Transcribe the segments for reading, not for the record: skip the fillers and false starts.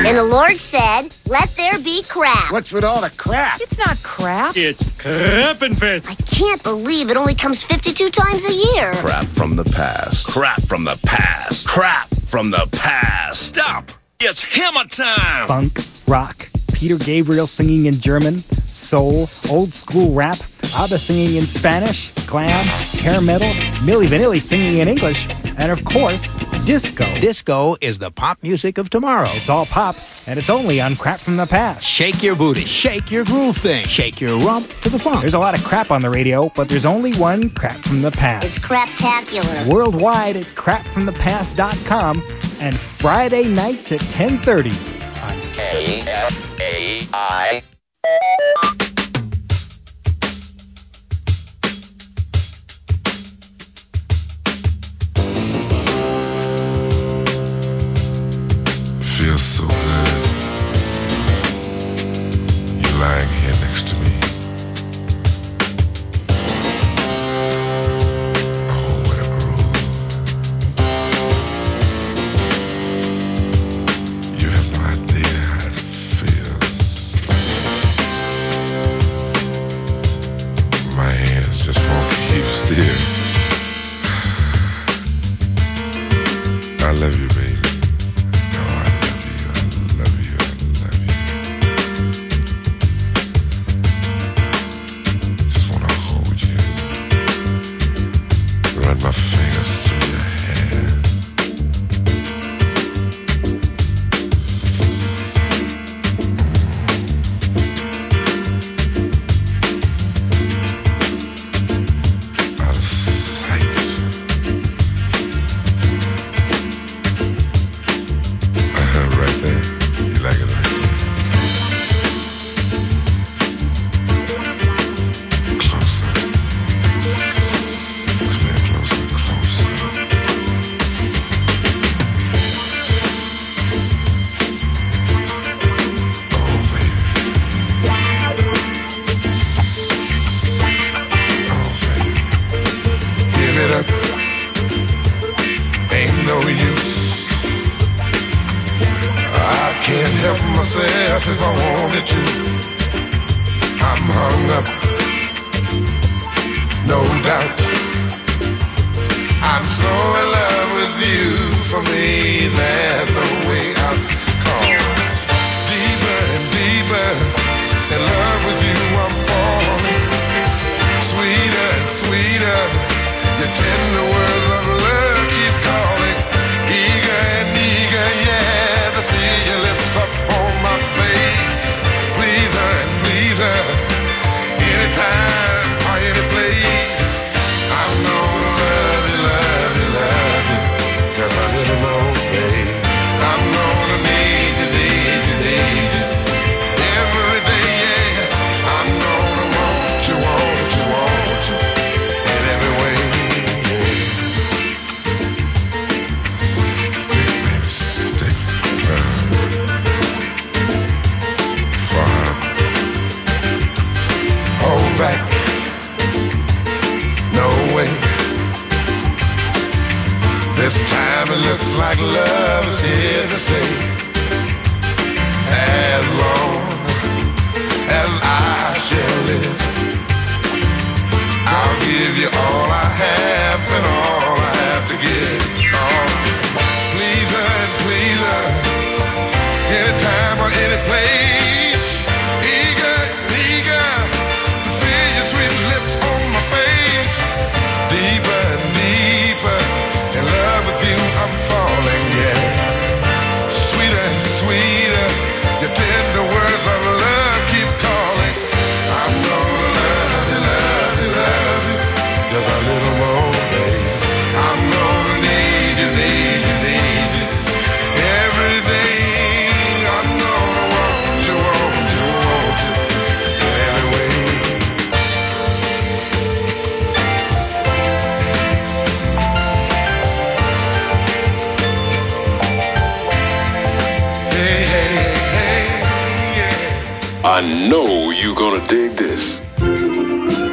And the Lord said, let there be crap. What's with all the crap? It's not crap. It's Crappenfest. I can't believe it only comes 52 times a year. Crap from the past. Crap from the past. Crap from the past. Stop! It's hammer time! Funk, rock, Peter Gabriel singing in German, soul, old school rap, ABBA singing in Spanish, glam, hair metal, Milli Vanilli singing in English, and of course, disco. Disco is the pop music of tomorrow. It's all pop, and it's only on Crap from the Past. Shake your booty, shake your groove thing, shake your rump to the funk. There's a lot of crap on the radio, but there's only one Crap from the Past. It's craptacular. Worldwide at crapfromthepast.com and Friday nights at 10:30 on KFAI. Feels so good. You lying here next to me. Oh, what a groove. You have no idea how it feels. My hands just won't keep still. I love you, baby. My fingers through your hair. Out of sight. Right there. You like it right there. Closer. Help myself if I wanted to. I'm hung up, no doubt. I'm so in love with you. For me, there's no way out. Cause deeper and deeper in love with you, I'm falling. Sweeter and sweeter, your tender words of love keep calling. Eager and eager, yeah, to feel your lips up on my face. Please her and please her, anytime or any place. I'm gonna love you, love you, love you, 'cause I really know, babe. I'm gonna need you, need you, need you every day, yeah. I'm gonna want you, want you, want you in every way, yeah. Stick, baby, stick. Hold back, no way. This time it looks like love is here to stay. As long as I shall live, I'll give you all I have and all I have to give. Oh, please her and please her, anytime or any place. Eager, eager to feel your sweet lips on my face. Deeper and deeper in love with you, I'm falling, yeah. Sweeter and sweeter, your tender words of love keep calling. I'm gonna love you, love you, love you, just a little more, baby. I'm gonna need you, need you, need you every day. I'm gonna want you, want you, want you in every way. Hey, hey, hey, yeah. I know you're gonna dig this.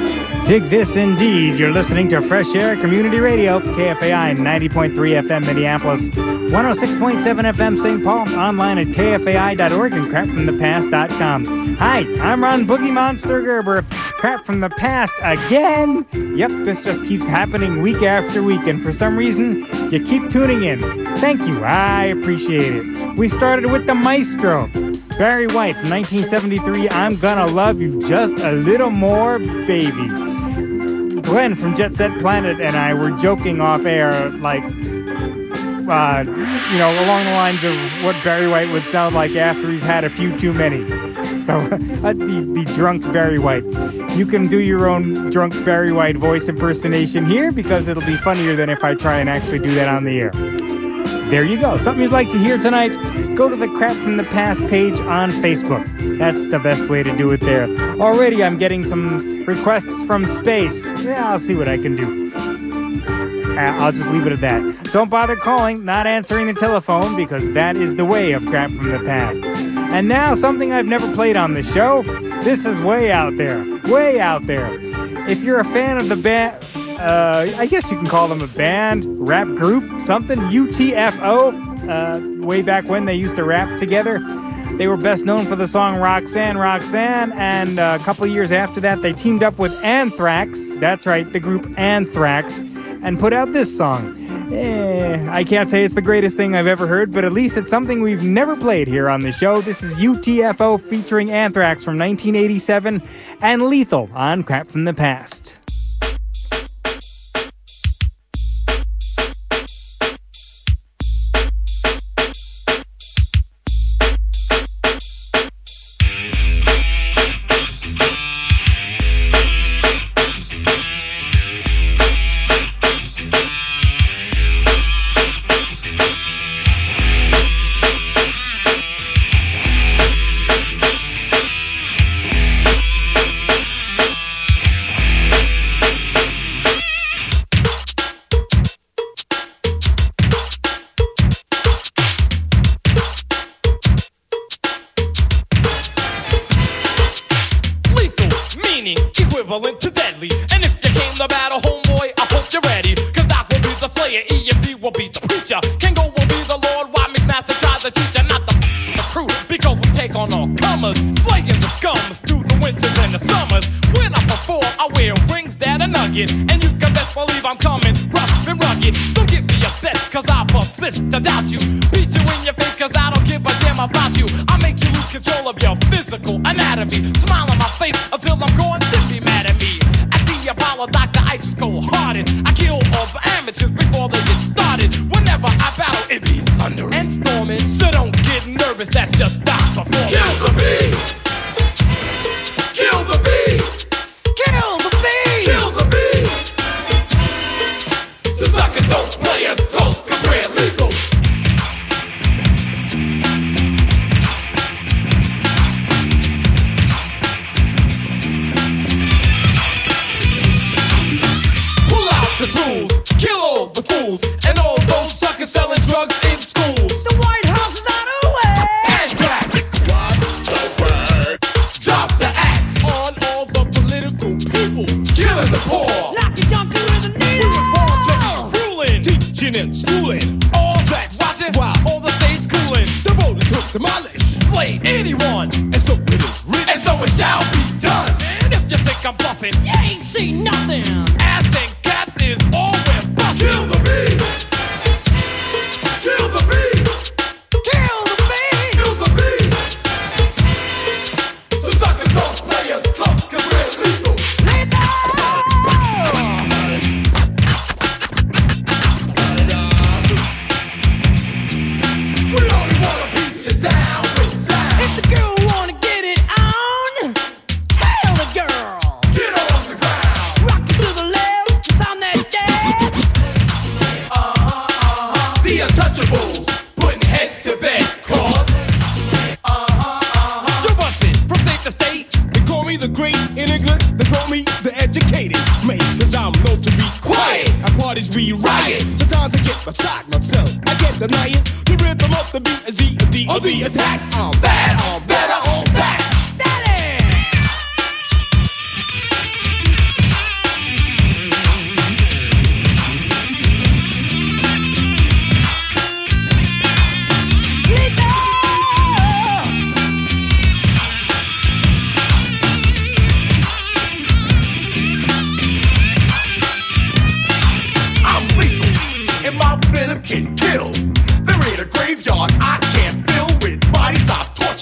Dig this indeed. You're listening to Fresh Air Community Radio, KFAI 90.3 FM Minneapolis, 106.7 FM St. Paul, online at kfai.org and crapfromthepast.com. Hi, I'm Ron Boogie Monster Gerber. Crap from the past again. Yep, this just keeps happening week after week, and for some reason, you keep tuning in. Thank you, I appreciate it. We started with the Maestro, Barry White from 1973, I'm Gonna Love You Just a Little More, Baby. Glenn from Jet Set Planet and I were joking off air, like, along the lines of what Barry White would sound like after he's had a few too many. So, the drunk Barry White. You can do your own drunk Barry White voice impersonation here because it'll be funnier than if I try and actually do that on the air. There you go. Something you'd like to hear tonight? Go to the Crap from the Past page on Facebook. That's the best way to do it there. Already I'm getting some requests from space. Yeah, I'll see what I can do. I'll just leave it at that. Don't bother calling, not answering the telephone, because that is the way of Crap from the Past. And now something I've never played on the show. This is way out there. Way out there. If you're a fan of the band... I guess you can call them a band, rap group, something, UTFO, way back when they used to rap together. They were best known for the song Roxanne, Roxanne, and a couple years after that they teamed up with Anthrax, that's right, the group Anthrax, and put out this song. I can't say it's the greatest thing I've ever heard, but at least it's something we've never played here on the show. This is UTFO featuring Anthrax from 1987 and Lethal on Crap from the Past. To deadly. And if you came to battle, homeboy, I hope you're ready. Cause Doc will be the slayer, EFD will be the preacher. Kango will be the Lord, while Mix Master tries to teach you. Not the crew, because we take on all comers. Slaying the scums through the winters and the summers. When I perform, I wear rings that are nugget. And you can best believe I'm coming rough and rugged. Don't get me upset, cause I persist to doubt you. Beat you in your face, cause I don't give a damn about you. I make you lose control of your physical anatomy. Smile on my face until I'm going to be mad at me. At the Apollo, Dr. Ice was cold-hearted. I kill all the amateurs before they get started. Whenever I battle, it be thunder and storming. So don't get nervous, that's just Doc performing. Kill the beat! Kill the beat! Kill the beat! Kill the beat! So suckers don't play us close, cause we're lethal. Tools, kill all the fools, and all those suckers selling drugs in schools. The White House is out of the way. Anthrax, watch the word. Drop the axe on all the political people, killing the poor. Lock your junkie with a needle. We were born to be ruling, teaching and schooling. All that's watching while all the stage cooling. The voter took demolish, slay anyone, and so it is written, and so it shall be done. And if you think I'm bluffing, you ain't seen nothing. Ass and is all we're busting. Kill the beat! Kill the beat! Kill the beat! Kill the beat! So suckers don't play us close, cause we're lethal. Lethal! We only wanna beat you down with sound. If the girl wanna get it on, tell the girl. Get on the ground. Rock it to the left. The Untouchables, putting heads to bed, cause you're bustin' from state to state. They call me the great in England, they call me the educated mate, cause I'm known to be quiet, at parties we riot. Sometimes I get beside myself, I get denying the rhythm of the beat, Z, D, or the attack. I'm bad, I'm better, I'm back.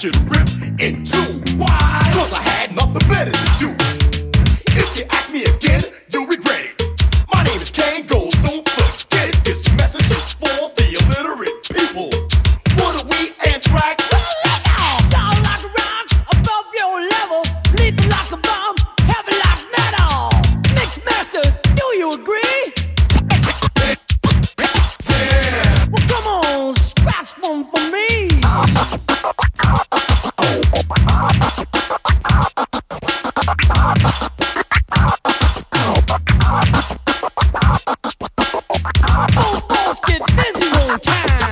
you to rip in two. Why? 'Cause I had nothing better to do. If you ask me again, you'll regret it. My name is Kango, don't forget it. This message is for the illiterate people. What are we, anthrax? Sound like a rock above your level, lethal like a bomb, heavy like metal. Mix master, do you agree? Yeah. Well, come on, scratch one for me. Oh, folks, get busy one time.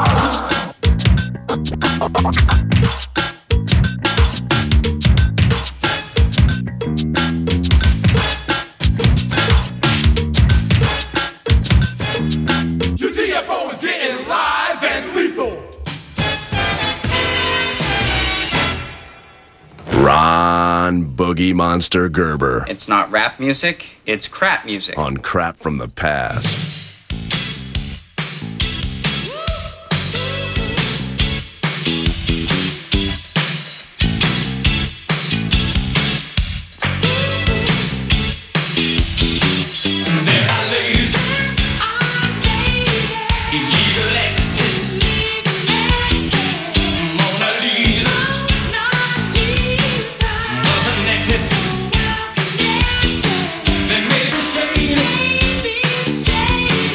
Your DFO is getting live and lethal. Ron Boogie Monster Gerber It's not rap music, it's crap music. on Crap from the Past. There are ladies, illegal exes, Mona Lisas, well connected. They may be shady,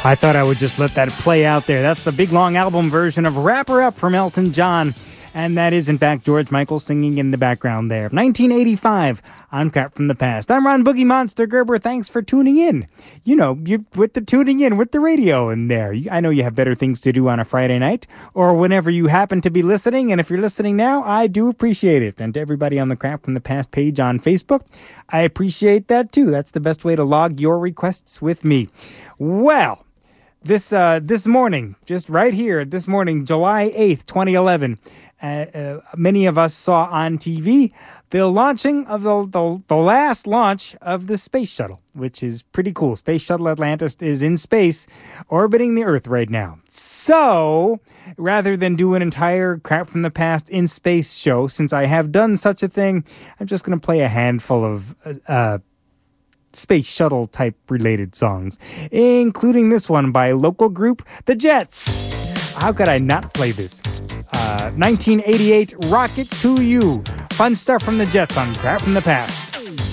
I thought I would just let that play out there. That's the big long album version of Wrap Her Up from Elton John. And that is, in fact, George Michael singing in the background there. 1985 on Crap from the Past. I'm Ron Boogie Monster Gerber. Thanks for tuning in. You know, you with the tuning in with the radio in there. I know you have better things to do on a Friday night or whenever you happen to be listening. And if you're listening now, I do appreciate it. And to everybody on the Crap from the Past page on Facebook, I appreciate that too. That's the best way to log your requests with me. Well, this morning, just right here, this morning, July 8th, 2011, many of us saw on TV the launching of the last launch of the space shuttle, which is pretty cool. Space Shuttle Atlantis is in space, orbiting the Earth right now. So, rather than do an entire Crap from the Past in space show, since I have done such a thing, I'm just going to play a handful of space shuttle type related songs, including this one by local group The Jets. How could I not play this? 1988 Rocket to You. Fun stuff from The Jets on Crap from the Past.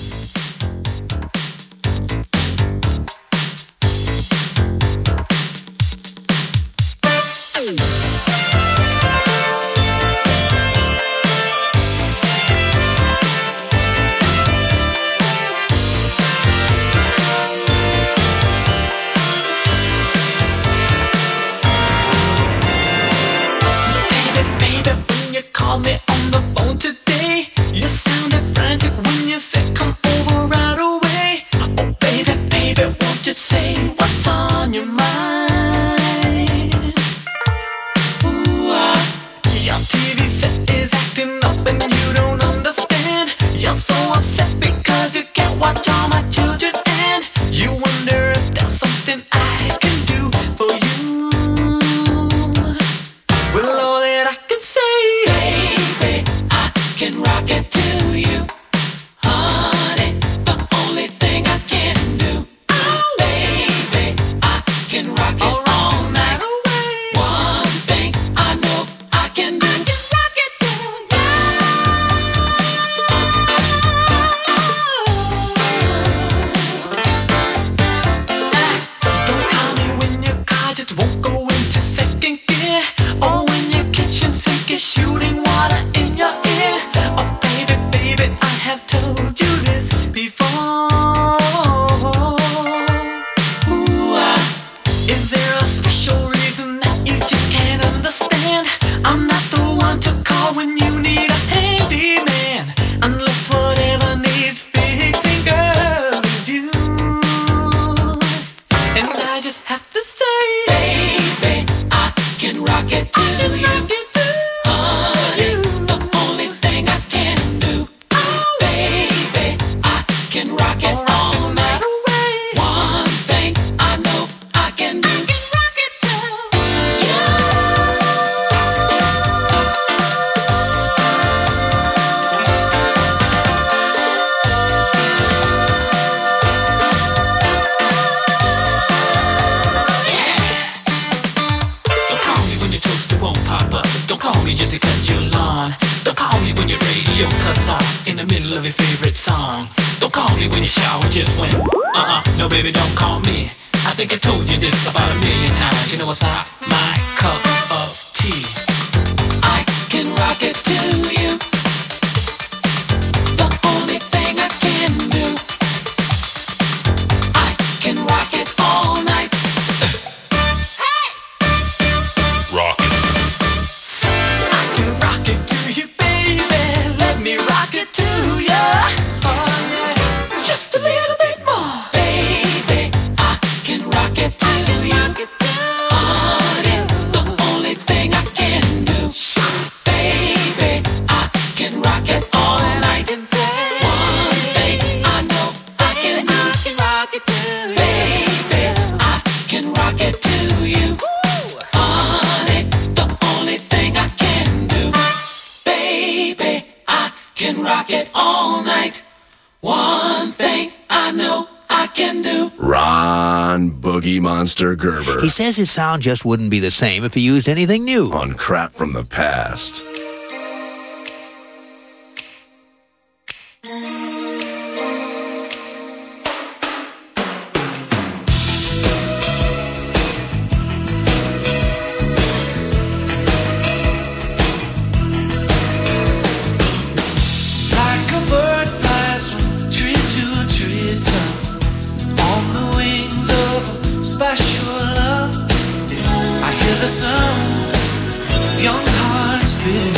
Call me on the phone today. You sounded frantic when you said come over right away. Oh baby, baby, won't you say what's on your mind? Ooh, your TV set is acting up and you don't understand. You're so upset because you can't watch all my children, and you wonder if there's something I can do for you. Well, all that I can say, can rock it to you, honey. The only thing I can do, baby, I can rock it all night. One thing I know I can do, rock it to you. Don't call me when your car just won't go into second gear, or when your kitchen sink is shooting water in your ear. I have told you this before. Ooh, is there a special reason that you just can't understand? I'm not the one to call when you need a handyman, unless whatever needs fixing, girl, is you. And I just have to say, baby, I can rock it to you. Just to cut your lawn. Don't call me when your radio cuts off in the middle of your favorite song. Don't call me when your shower just went. No baby, don't call me. I think I told you this about 1,000,000 times. You know what's not my cup of tea. I can rock it to you. The only thing I can do, I can rock it all night. Hey! Rock it. Rock it to you, baby. Let me rock it to you. Oh yeah, just a little bit more, baby. I can rock it to you. Honey, the only thing I can do, baby, I can rock it all night. One thing I know I can rock it to you, baby. I can rock it to you. Honey, the only thing I can do, baby, I can rock it all night. One thing I know I can do. Ron Boogie Monster Gerber. He says his sound just wouldn't be the same if he used anything new. On Crap from the Past. rhythm of young hearts beat.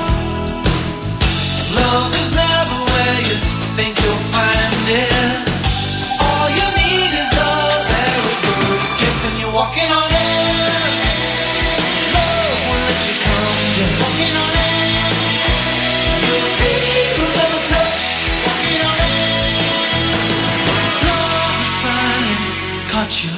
Love is never where you think you'll find it. All you need is love. There it goes, kissing you, walking on air. Love won't let you come down. Walking on air. You'll feel never touch. Walking on air. Love has finally caught you.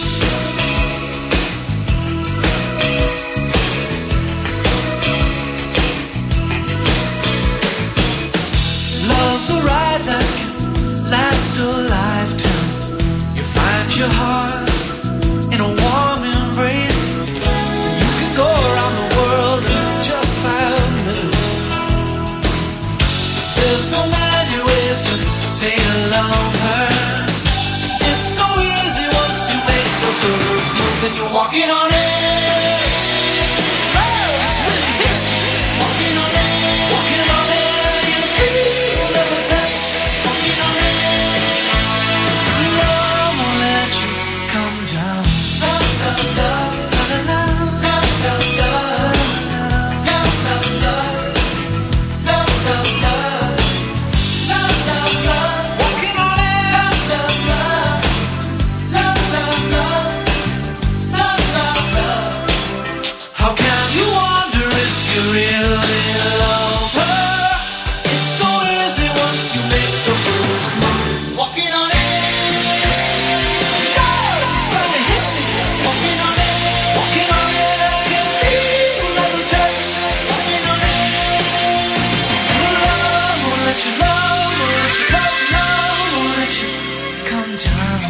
Love's a ride that can last a lifetime. You find your heart in a warm embrace. You can go around the world in just 5 minutes. There's so many ways to say you love her. It's so easy once you make the first move. Then you're walking on air. Oh, it's really tasty. Walking on air. Walking on air. You feel never touch. Walking on air. Love won't let you come down. Love, love, love, love, love, love, love, love, love, love, love, love, love, love, love, love. Walking on air. Love, love, love, love, love, love, love, love. How can you wonder if you really love her? It's so easy once you make the first move. Walking on air. Love is finally hitting. Walking on air. Walking on air. You feel never touch. Walking on air. Love won't let you love. Won't let you love. Love won't let you come down.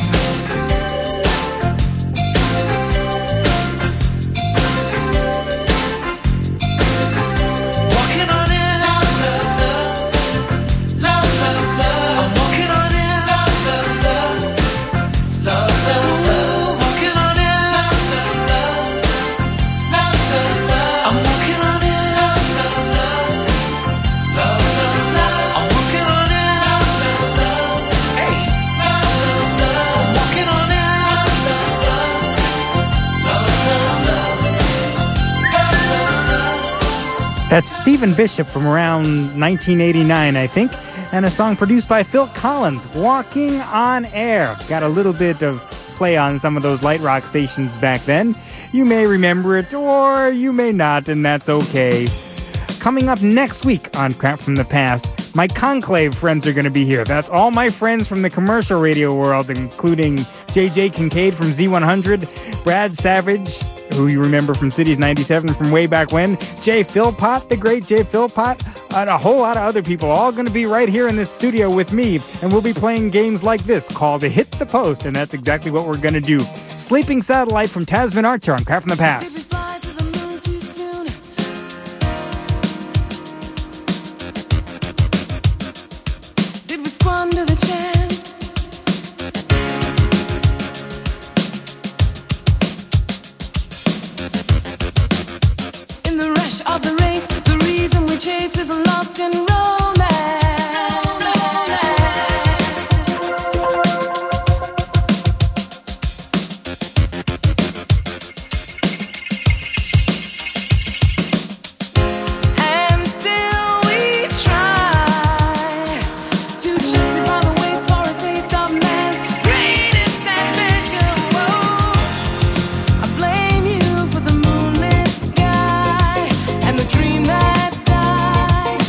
Walking on air. Love, love, love, love, love, love. I'm walking on air. Love, love, love, love, love, love. Walking on air. Love, love, love, love, love, love. I'm walking on air. Love, love, love, love, love, love. I'm walking on air. Love, love, love. Hey. Love, love, love. I'm walking on air. Love, love, love, love, love, love, love, love. That's Stephen Bishop from around 1989, I think, and a song produced by Phil Collins, Walking on Air. Got a little bit of play on some of those light rock stations back then. You may remember it, or you may not, and that's okay. Coming up next week on Crap from the Past, my Conclave friends are going to be here. That's all my friends from the commercial radio world, including JJ Kincaid from Z100, Brad Savage, who you remember from Cities 97 from way back when, Jay Philpott, the great Jay Philpott, and a whole lot of other people, all going to be right here in this studio with me, and we'll be playing games like this called Hit the Post, and that's exactly what we're going to do. Sleeping Satellite from Tasman Archer on Crap from the Past. Did we squander the chance? In the rush of the race, the reason we chase is lost in romance. And still we try to justify the waste for a taste of man's greatest adventure. Whoa. I blame you for the moonlit sky and the dream that died.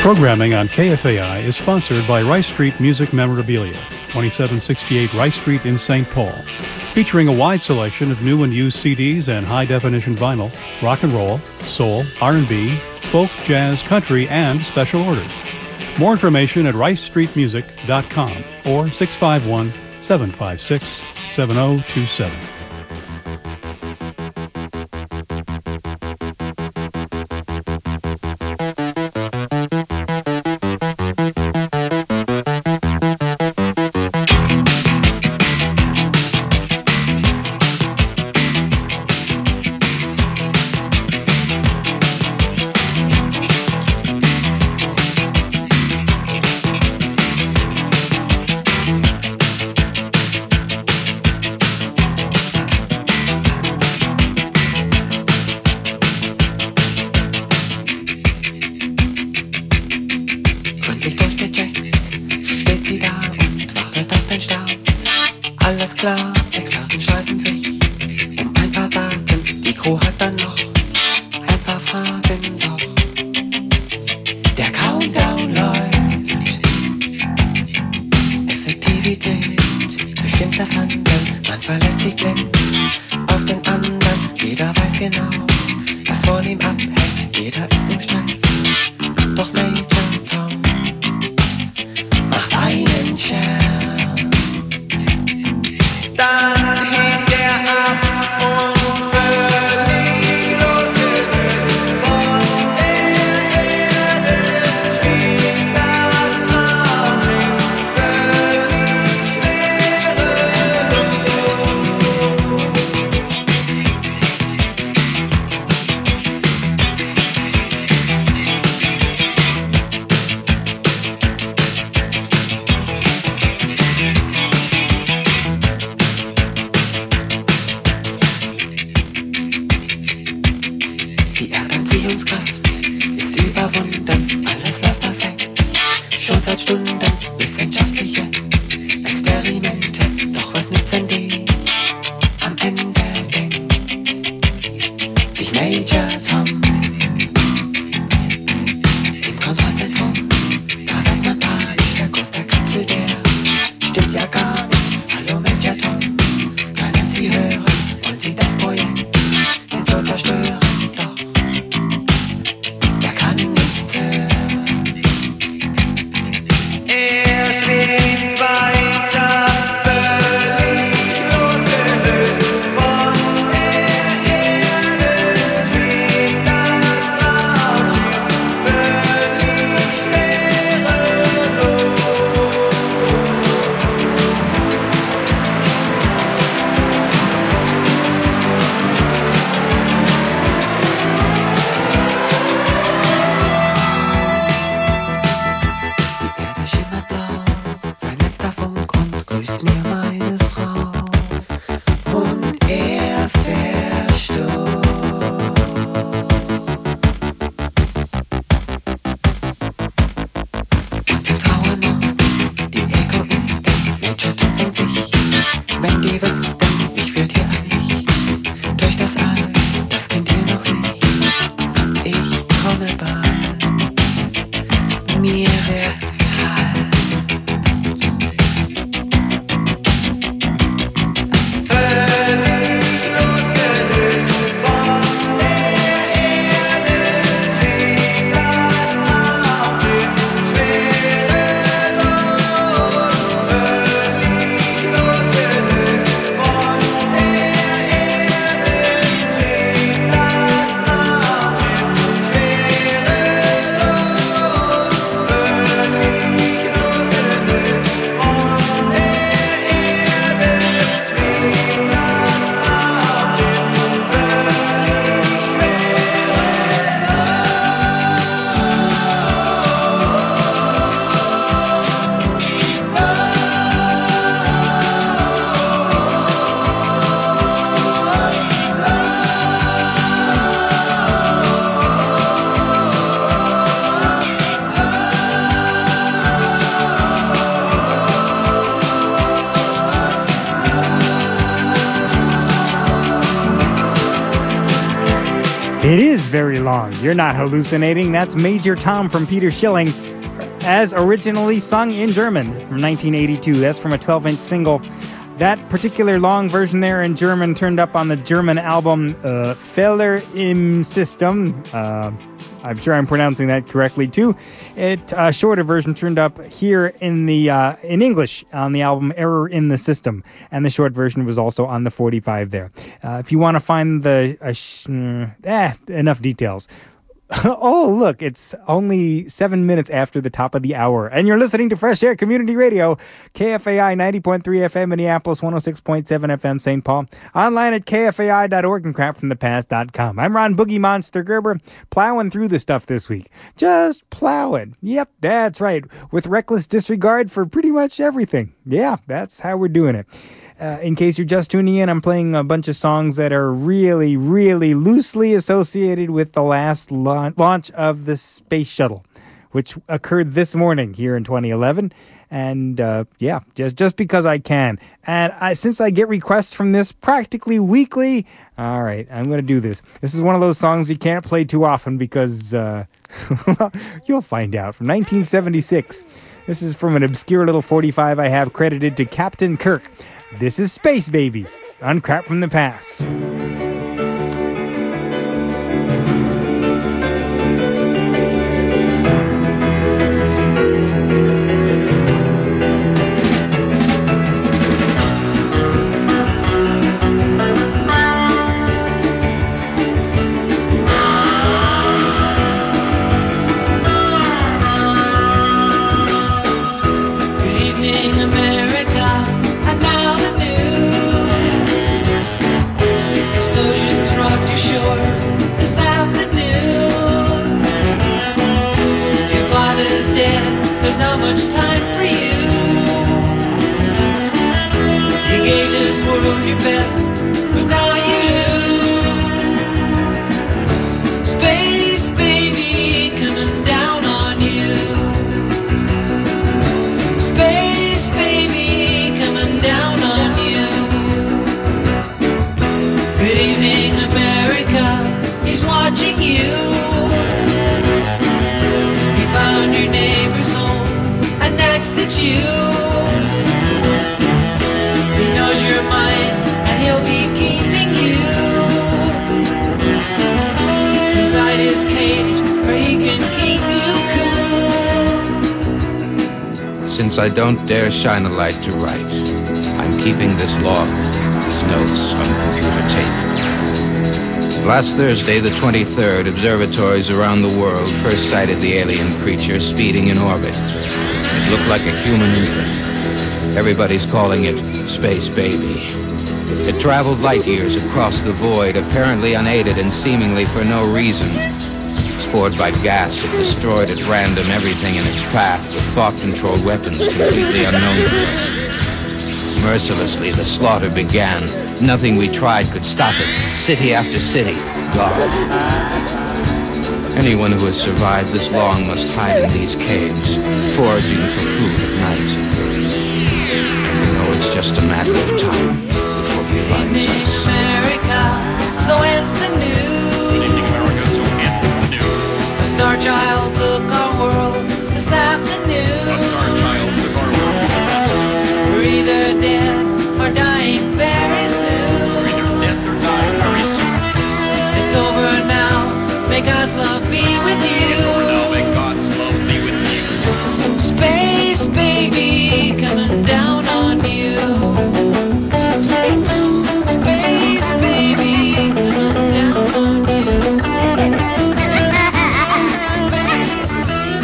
Programming on KFAI is sponsored by Rice Street Music Memorabilia, 2768 Rice Street in St. Paul, featuring a wide selection of new and used CDs and high-definition vinyl, rock and roll, soul, R&B, folk, jazz, country, and special orders. More information at ricestreetmusic.com or 651-756-7027. It is very long. You're not hallucinating. That's Major Tom from Peter Schilling, as originally sung in German from 1982. That's from a 12-inch single. That particular long version there in German turned up on the German album Fehler im System. I'm sure I'm pronouncing that correctly too. A shorter version turned up here in English on the album Error in the System, and the short version was also on the 45 there. If you want to find enough details. Oh, look, it's only 7 minutes after the top of the hour, and you're listening to Fresh Air Community Radio, KFAI 90.3 FM Minneapolis, 106.7 FM St. Paul, online at kfai.org and crapfromthepast.com. I'm Ron Boogie Monster Gerber, plowing through the stuff this week. Just plowing. Yep, that's right, with reckless disregard for pretty much everything. Yeah, that's how we're doing it. In case you're just tuning in, I'm playing a bunch of songs that are really, really loosely associated with the last launch of the Space Shuttle, which occurred this morning here in 2011. And just because I can. And since I get requests from this practically weekly, all right, I'm going to do this. This is one of those songs you can't play too often because you'll find out. From 1976. This is from an obscure little 45 I have credited to Captain Kirk. This is Space Baby on Crap from the Past. There's not much time for you. You gave this world your best, but now you lose. Space baby coming down on you. Space baby coming down on you. Good evening, America. He's watching you. He found your neighbor's home. Next it's you. He knows your mind and he'll be keeping you inside his cage where he can keep you cool. Since I don't dare shine a light to write, I'm keeping this log, these notes on computer tape. Last Thursday, the 23rd, observatories around the world first sighted the alien creature speeding in orbit. It looked like a human infant. Everybody's calling it Space Baby. It traveled light years across the void, apparently unaided and seemingly for no reason. Spored by gas, it destroyed at random everything in its path with thought-controlled weapons completely unknown to us. Mercilessly, the slaughter began. Nothing we tried could stop it. City after city, gone. Anyone who has survived this long must hide in these caves, foraging for food at night. You know, it's just a matter of time before he finds us. America, so ends the news. Good evening, America, so ends the news. A star child took our world this afternoon. A star child took our world this afternoon. We're either dead or dying very soon. We're either dead or dying very soon. It's over now. May God's love be with you. It's over now. May God's love be with you. Space baby coming down on you. Space baby coming down on you. Space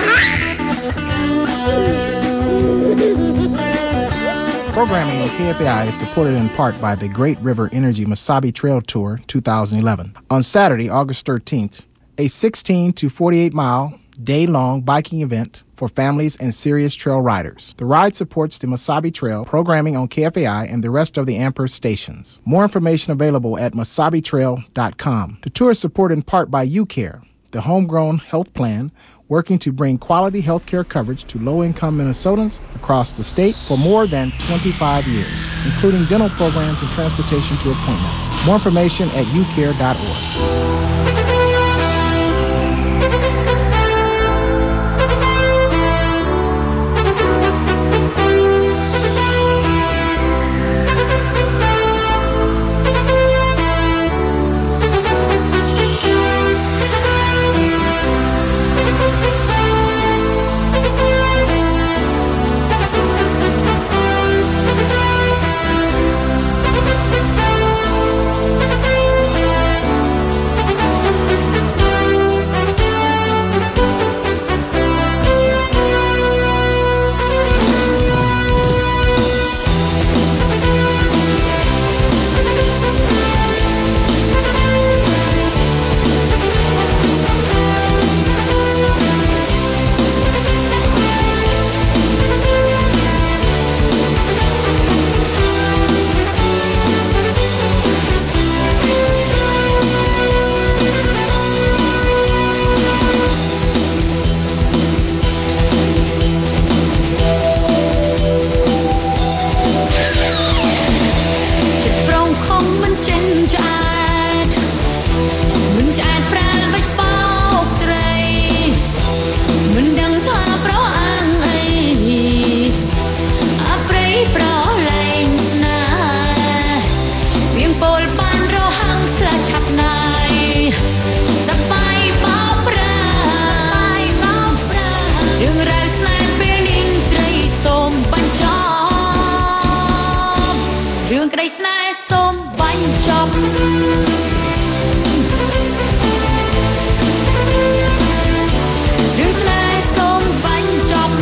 baby coming down on you. Programming on KFAI is supported in part by the Great River Energy Mesabi Trail Tour 2011. On Saturday, August 13th, a 16 to 48-mile, day-long biking event for families and serious trail riders. The ride supports the Mesabi Trail, programming on KFAI and the rest of the Amherst stations. More information available at mesabitrail.com. The tour is supported in part by UCare, the homegrown health plan working to bring quality health care coverage to low-income Minnesotans across the state for more than 25 years, including dental programs and transportation to appointments. More information at ucare.org. រឿងស្នេហ៍សូមបាញ់ចប់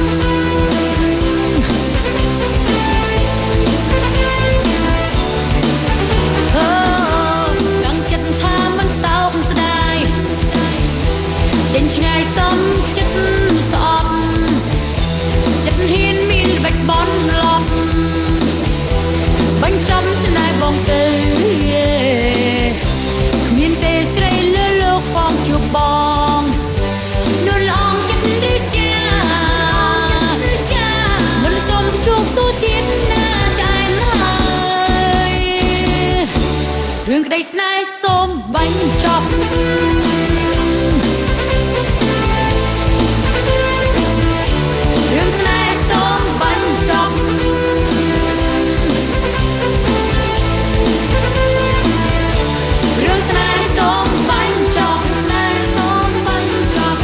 ដឹងចិត្តថាមិនសោកស្ដាយចេញឆ្ងាយសុំចិត្តស្អប់ចិត្តហ៊ានមានបាច់បន់ឡប់បញ្ចំស្នេហ៍បងទៅគ្មានទេស្រីលើលោកផងជួបបងនួនល្អងចិត្តរិះជាមិនសុំជួបទូជាតិណាចាយហើយរឿងក្តីស្នេហ៍សូមបាញ់ចប់រឿងស្នេហ៍សូមបាញ់ចប់រឿងស្នេហ៍សូមបាញ់ចប់ស្នេហ៍សូមបាញ់ចប់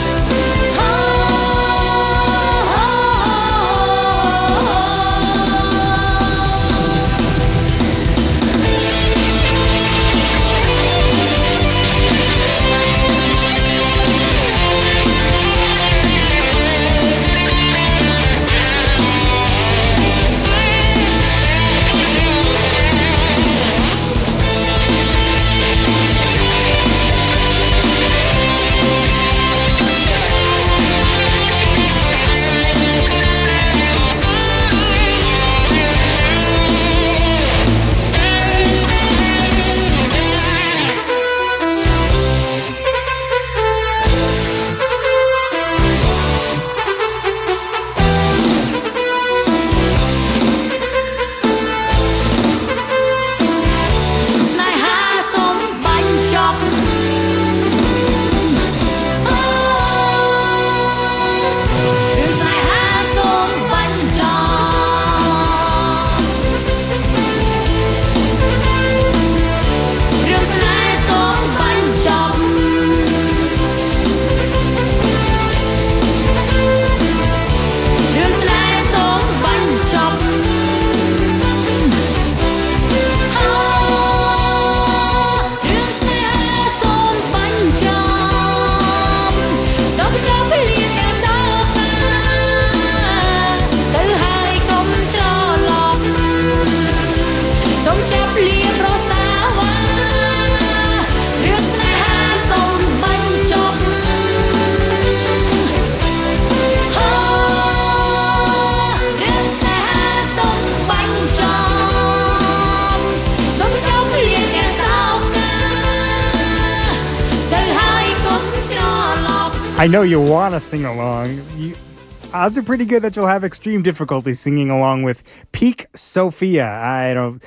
I know you want to sing along. Odds are pretty good that you'll have extreme difficulty singing along with Peak Sophia. I don't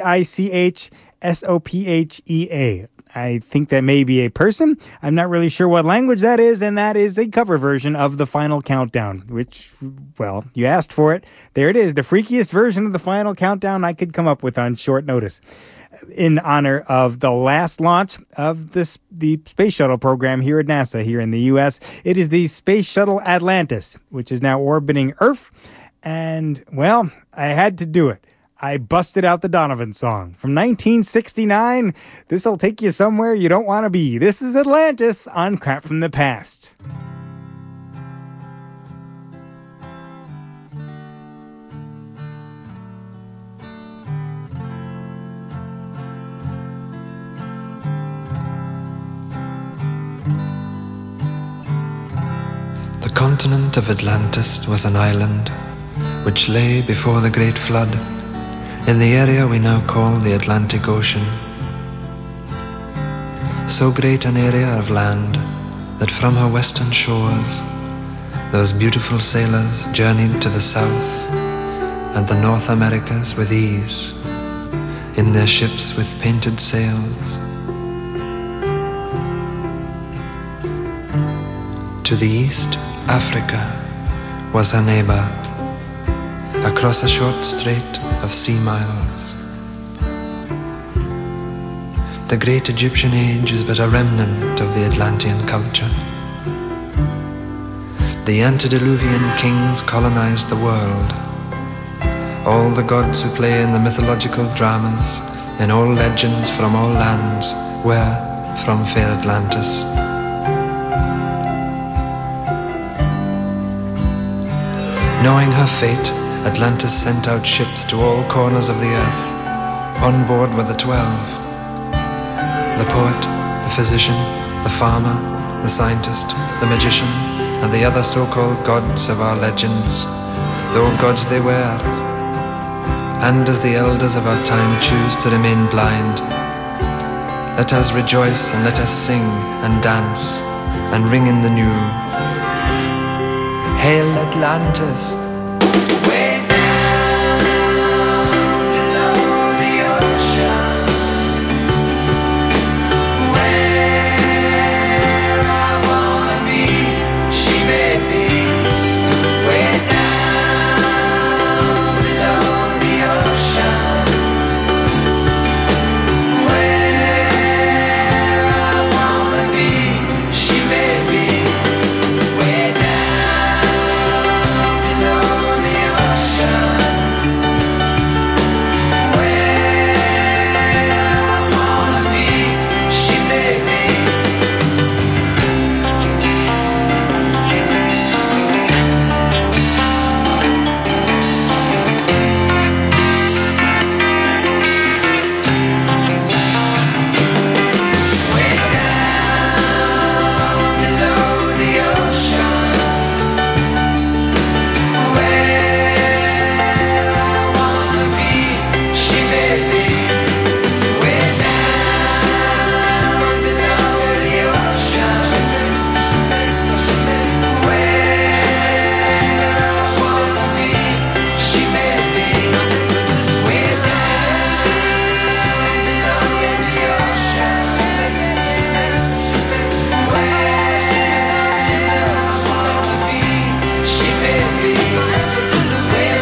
Pichsophea. I think that may be a person. I'm not really sure what language that is, and that is a cover version of The Final Countdown, which, well, you asked for it. There it is, the freakiest version of The Final Countdown I could come up with on short notice. In honor of the last launch of the space shuttle program here at NASA, here in the U.S. It is the Space Shuttle Atlantis, which is now orbiting Earth. And, well, I had to do it. I busted out the Donovan song from 1969. This'll take you somewhere you don't want to be. This is Atlantis on Crap from the Past. The continent of Atlantis was an island which lay before the Great Flood in the area we now call the Atlantic Ocean. So great an area of land that from her western shores those beautiful sailors journeyed to the South and the North Americas with ease in their ships with painted sails. To the east, Africa was her neighbor, across a short strait of sea miles. The great Egyptian age is but a remnant of the Atlantean culture. The antediluvian kings colonized the world. All the gods who play in the mythological dramas in all legends from all lands, where from fair Atlantis. Knowing her fate, Atlantis sent out ships to all corners of the earth. On board were the 12. The poet, the physician, the farmer, the scientist, the magician, and the other so-called gods of our legends, though gods they were. And as the elders of our time choose to remain blind, let us rejoice and let us sing and dance and ring in the new. Hail Atlantis! Way down below the ocean, where I wanna be, she may be. Way down below the ocean, where I wanna be, she may be. Way down below the ocean, where I wanna be, she may be. Way down below the ocean, where I wanna be, she may be. Way down below the ocean, where I wanna be, she may be. Way down below the ocean, she may be. Way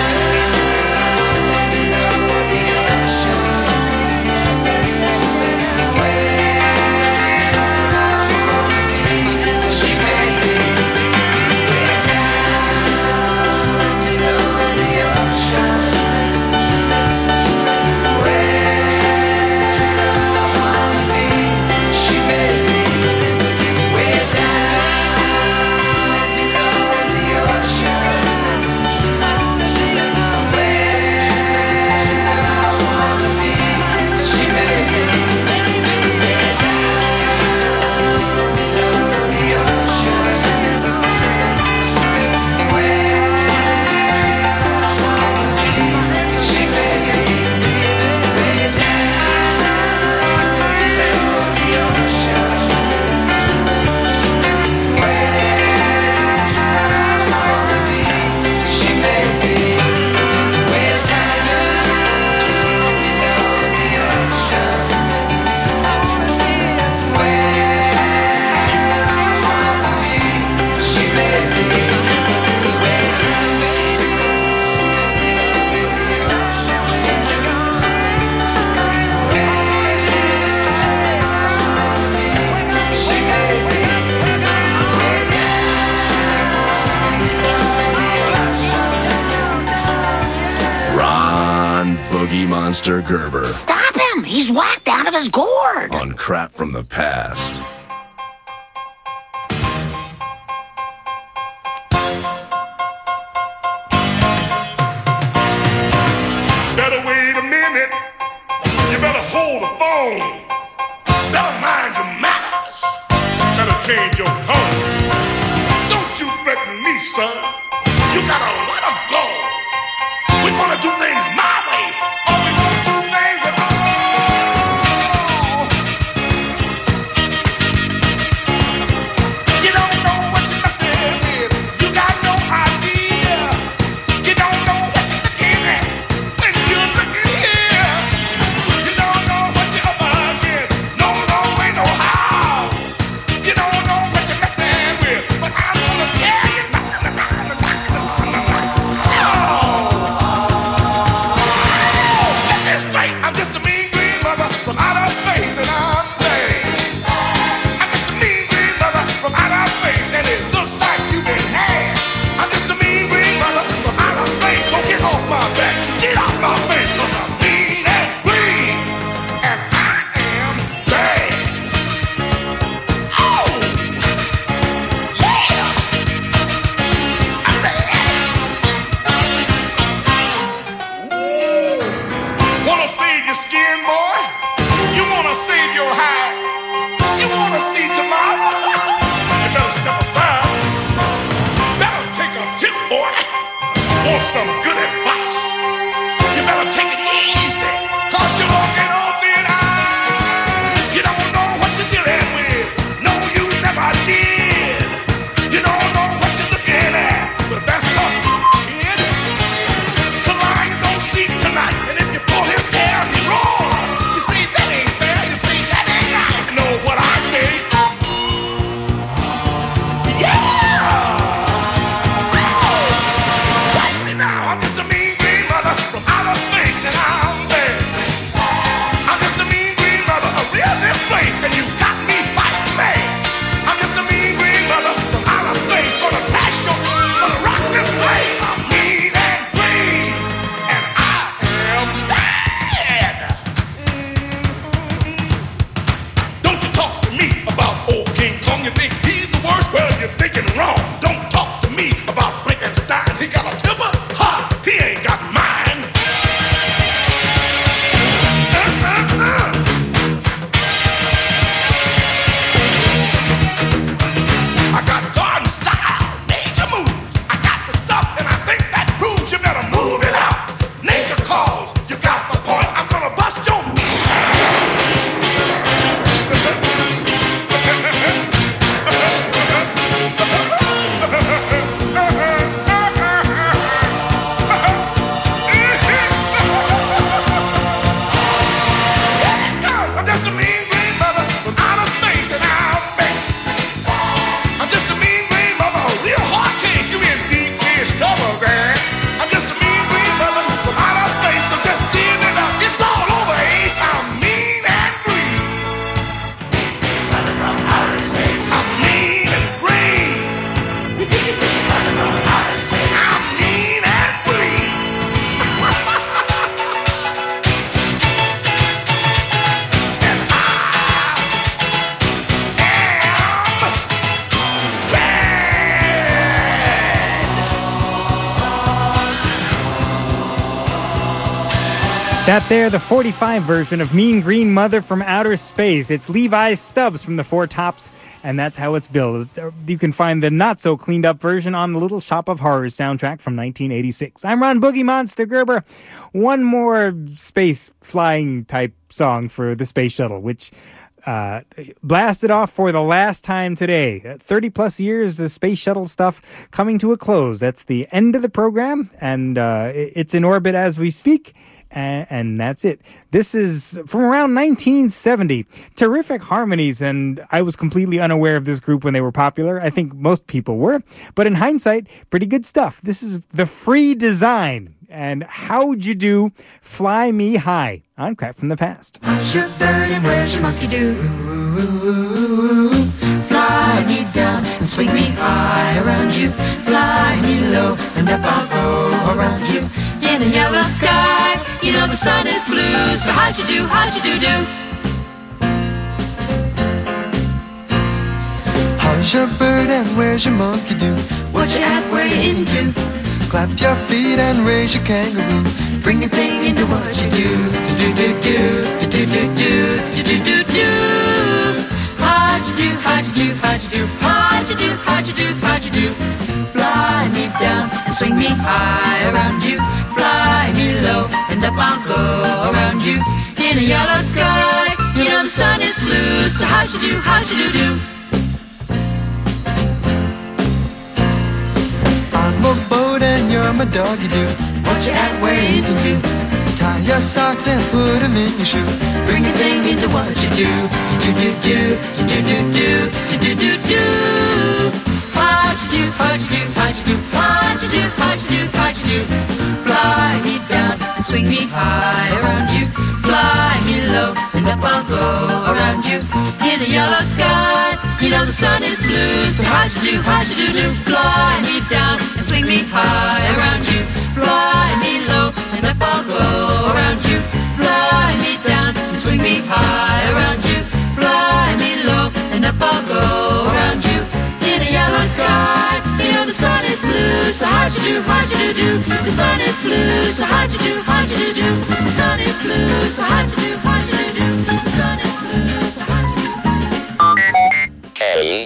Ron Boogie Monster Gerber Stop him! He's whacked out of his gourd. on Crap from the Past. Better wait a minute. You better hold the phone. Better mind your manners. Better change your tone. Don't you threaten me, son. You gotta let her go. We're gonna do things my way, or we won't do things at all. You don't know what you're messing with. You got no idea. You don't know what you're looking at when you're looking here. You don't know what you're up against. No, no way, no how. You don't know what you're messing with, but I'm gonna tell you. some good advice. You better take it easy, 'cause you're walking on thin ice. You don't know what you're dealing with. No, you never did. You don't know what you're looking at. But that's tough, kid. The lion don't sleep tonight, and if you pull his tail, he roars. You see, that ain't fair. You see, that ain't nice. Know what I say? I'm just a mean green mother from outer space, and I'm there. I'm just a mean green mother, a real this place, and you got me fighting mad. I'm just a mean green mother from outer space, gonna trash your, gonna rock this place. I'm mean and green, and I am bad. Don't you talk to me about old King Kong. You think he's the worst? Well, you're thinking wrong. Don't talk to me about Frankenstein. He got a temper. He ain't got mine. I got garden style, major moves. I got the stuff, and I think that proves you better move it out. Nature calls. You got the point. I'm gonna bust your. That there, the 45 version of Mean Green Mother from Outer Space. It's Levi Stubbs from the Four Tops, and that's how it's billed. You can find the not-so-cleaned-up version on the Little Shop of Horrors soundtrack from 1986. I'm Ron Boogie Monster Gerber. One more space flying type song for the space shuttle, which blasted off for the last time today. 30-plus years of space shuttle stuff coming to a close. That's the end of the program, and it's in orbit as we speak. And that's it. This is from around 1970. Terrific harmonies, and I was completely unaware of this group when they were popular. I think most people were. But in hindsight, pretty good stuff. This is The Free Design. And How'd You Do, Fly Me High on Crap from the Past. How's your bird and where's your monkey do? Fly me down and swing me high around you. Fly me low and up I'll go around you. In a yellow sky, you know the sun is blue. So how'd you do, how'd you do? How's your bird and where's your monkey do? What you at, where you into? Clap your feet and raise your kangaroo. Bring your thing into what you do. Do. How'd you do, how'd you do, how'd you do? How'd you do, how'd you do, how'd you do? Fly me down and swing me high around you. Fly me low and up I'll go around you. In a yellow sky, you know the sun is blue. So how'd you do, how'd you do? I'm a boat and you're my doggy do. What you at, where you into? Tie your socks and put them in your shoe. Bring your thing into what you do. Do. How'd you do, how'd you do, how'd you do? How'd you do, how'd you do, how'd you do? Fly me down and swing me high around you. Fly me low and up I'll go around you. In a yellow sky, you know the sun is blue. So how'd you do, how'd you do? Fly me down and swing me high around you. Fly me low and up I'll go around you. Fly me down and swing me high around you. Fly me low and up I'll go around you. In a yellow sky, you know the sun is blue. So how'd you do, how'd you do? The sun is blue. So how'd you do, how'd you do? The sun is blue. So how'd you do, how'd you do? The sun is blue. So how'd you do?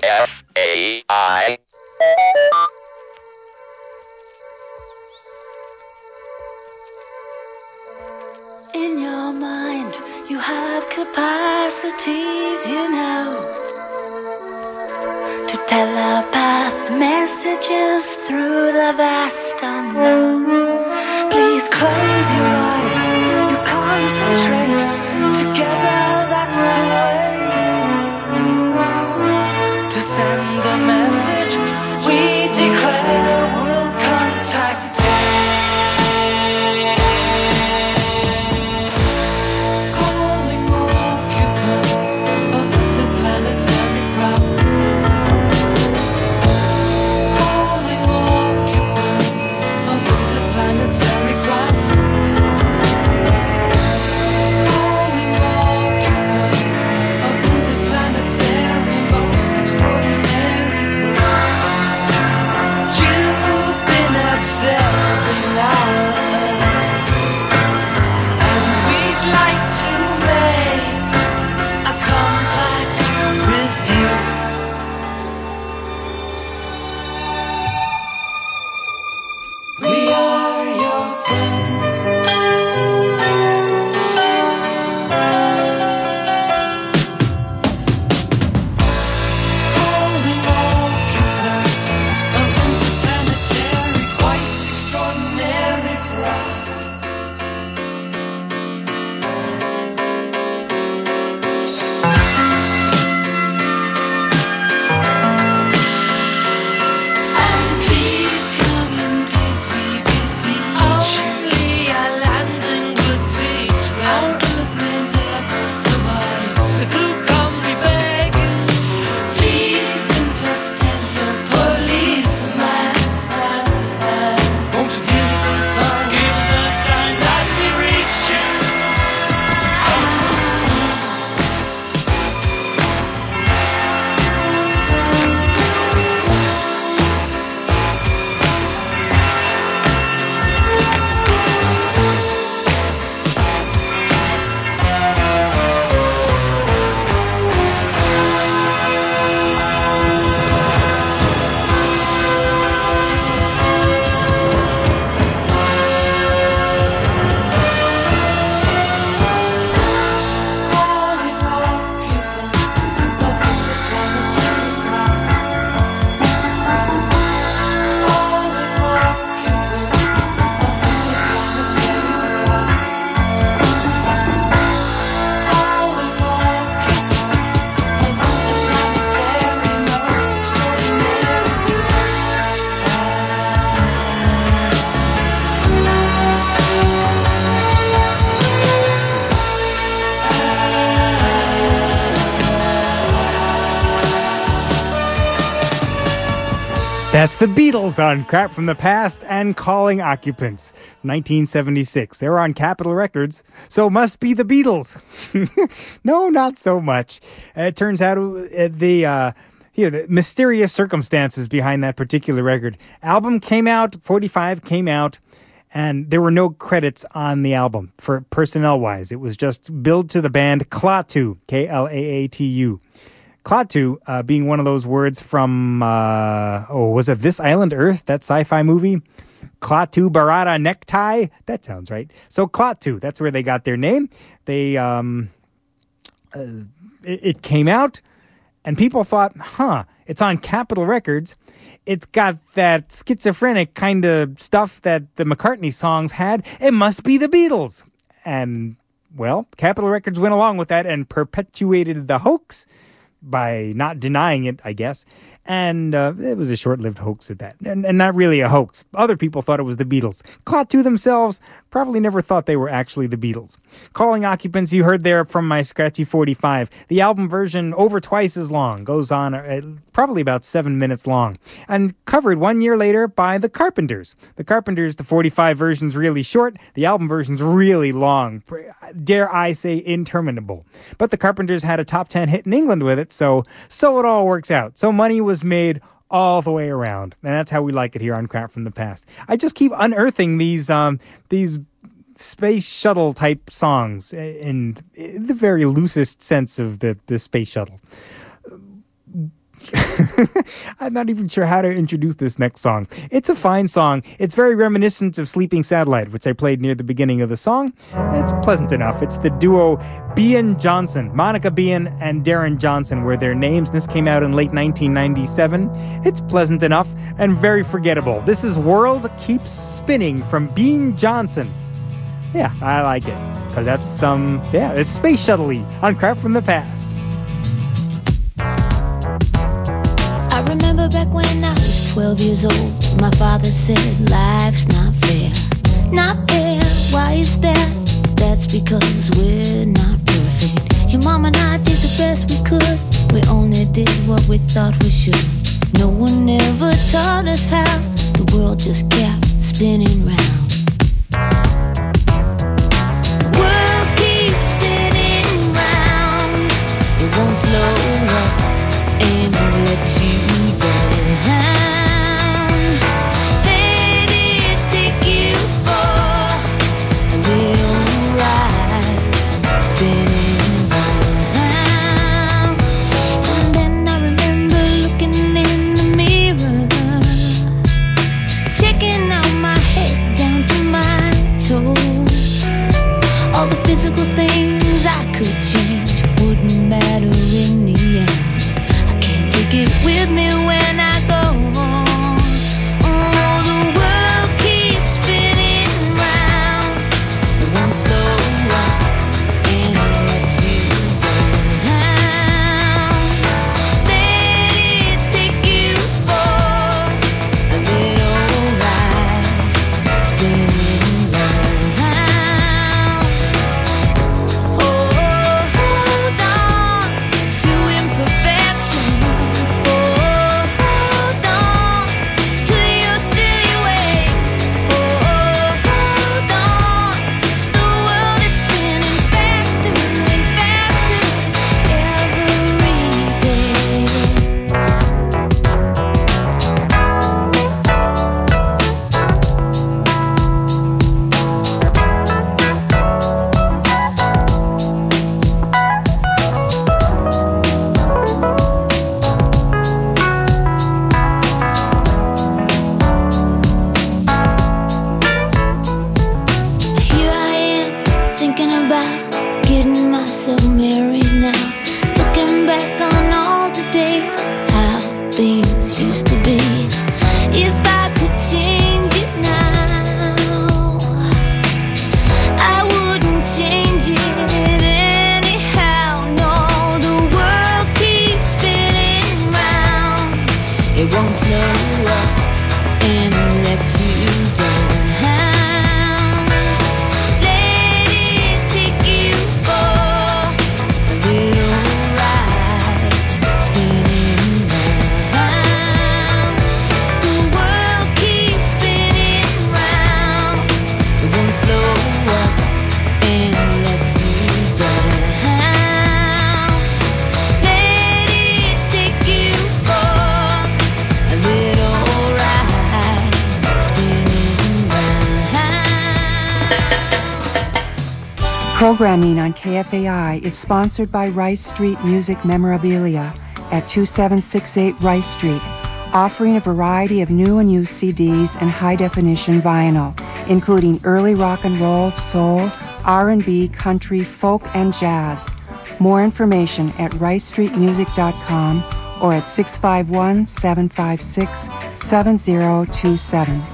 KFAI. You have capacities, you know, to telepath messages through the vast unknown. Please close your eyes, you concentrate. Together, that's the way to send the message. We declare World Contact Day. Calling occupants of interplanetary craft. Calling occupants of interplanetary craft. Calling occupants of interplanetary most extraordinary craft. You've been observing our Earth, and we'd like to make a contact with you. We are your friends. Calling occupants of interplanetary, quite extraordinary craft. And please come in peace, we beseech. Only a landing would teach. Our Earth may never survive, so do come be begging. Please interstellar policeman, won't you give us a sign? Give us a sign that we reach you. Calling occupants of interplanetary craft. Calling occupants of interplanetary craft. Calling occupants of interplanetary most extraordinary That's the Beatles on Crap from the Past and Calling Occupants, 1976. They were on Capitol Records, so must be the Beatles. No, not so much. It turns out the mysterious circumstances behind that particular record. Album came out, 45 came out, and there were no credits on the album for personnel-wise. It was just billed to the band Klaatu, K-L-A-A-T-U. Klaatu being one of those words from, was it This Island Earth, that sci-fi movie? Klaatu Barada Necktie? That sounds right. So Klaatu, that's where they got their name. They, it came out, and people thought, it's on Capitol Records. It's got that schizophrenic kind of stuff that the McCartney songs had. It must be the Beatles. And, well, Capitol Records went along with that and perpetuated the hoax by not denying it, I guess. And it was a short-lived hoax at that. And not really a hoax. Other people thought it was the Beatles. Klaatu themselves probably never thought they were actually the Beatles. Calling Occupants, you heard there from my Scratchy 45. The album version, over twice as long, goes on probably about 7 minutes long. And covered 1 year later by the Carpenters. The Carpenters, the 45 version's really short. The album version's really long. Dare I say interminable. But the Carpenters had a top 10 hit in England with it, so it all works out. So money was made all the way around, and that's how we like it here on Crap from the Past. I just keep unearthing these space shuttle type songs in the very loosest sense of the space shuttle. I'm not even sure how to introduce this next song. It's a fine song. It's very reminiscent of Sleeping Satellite, which I played near the beginning of the song. It's pleasant enough. It's the duo Bean Johnson. Monica Bean and Darren Johnson were their names. This came out in late 1997. It's pleasant enough and very forgettable. This is World Keeps Spinning from Bean Johnson. Yeah, I like it. Because that's it's Space Shuttle-y on Crap from the Past. I remember back when I was 12 years old, my father said life's not fair. Not fair, why is that? That's because we're not perfect. Your mom and I did the best we could. We only did what we thought we should. No one ever taught us how. The world just kept spinning round. The world keeps spinning round. It won't slow up and let you down. Let it take you for a little ride, spinning round. And then I remember looking in the mirror, checking out my head down to my toes. All the physical things I could change wouldn't matter in the end. Take it with me when I go. Oh, the world keeps spinning round. It won't slow up and let you down. Let it take you for a little ride, spinning round. Oh, hold on to imperfection. Programming on KFAI is sponsored by Rice Street Music Memorabilia at 2768 Rice Street, offering a variety of new and used CDs and high-definition vinyl, including early rock and roll, soul, R&B, country, folk, and jazz. More information at ricestreetmusic.com or at 651-756-7027.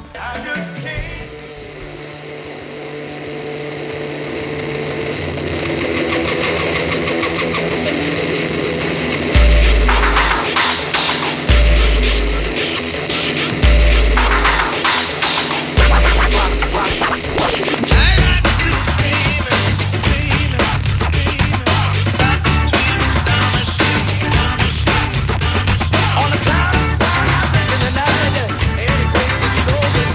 On the cloud of sun, I think in the night, any place that goes.